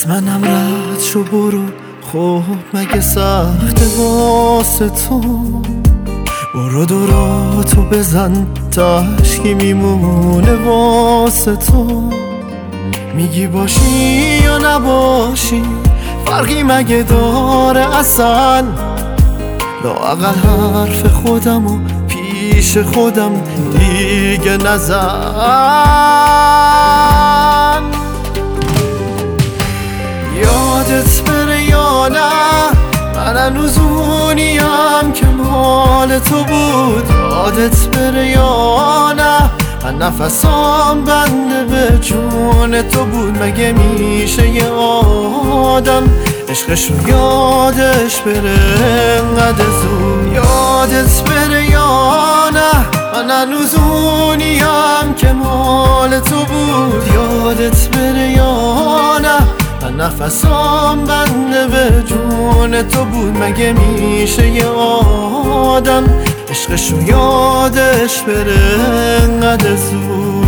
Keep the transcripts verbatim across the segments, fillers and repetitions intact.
از منم رد شو برو، خب مگه سخته واسه تو؟ برو دوراتو بزن تا عشقی میمونه واسه تو. میگی باشی یا نباشی فرقی مگه داره اصلا؟ لااقل حرف خودم و پیش خودم دیگه نزن. یادت بره یا نه من هنوز اونیم که مال تو بود؟ یادت بره یا نه من نفسام بنده به جون تو بود؟ مگه میشه یه آدم عشقش رو یادش بره انقدر زود؟ یادت بره یا نه من هنوز اونیم که مال تو بود؟ یادت بره یا نه من نفسام بنده به جون تو بود؟ مگه میشه یه آدم عشقش رو یادش بره انقدر زود؟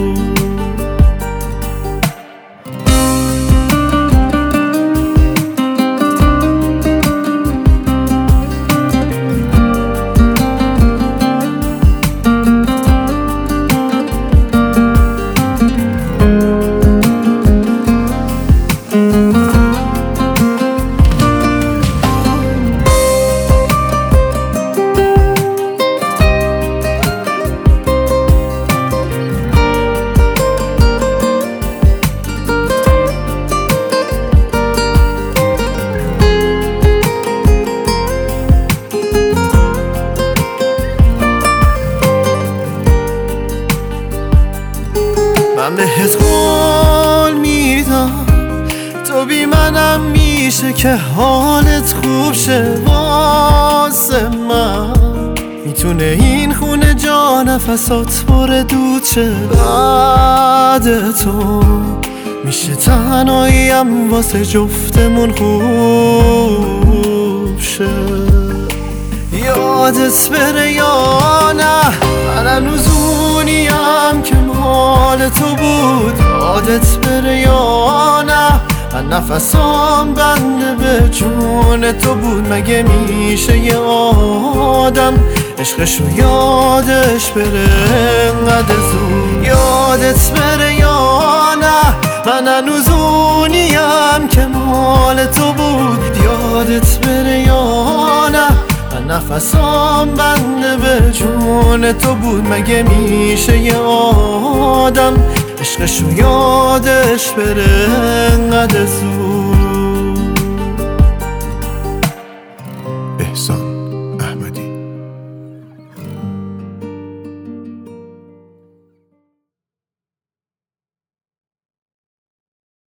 من بهت قول میدم تو بی منم میشه که حالت خوب شه واسه من. میتونه این خونه جا نفسات پر دود شه بعد تو. میشه تنهاییم واسه جفتمون خوب شه. یادت بره یا نه من هنوز اونیم که مال تو بود؟ یادت بره یا نه من نفسام بنده به جون تو بود؟ مگه میشه یه آدم عشقش رو یادش بره انقدر زود؟ یادت بره یا نه من هنوز اونیم که مال تو بود؟ یادت بره یا نه من نفسام بنده به جون تو بود؟ مگه میشه یه آدم عشقش رو یادش بره انقدر زود؟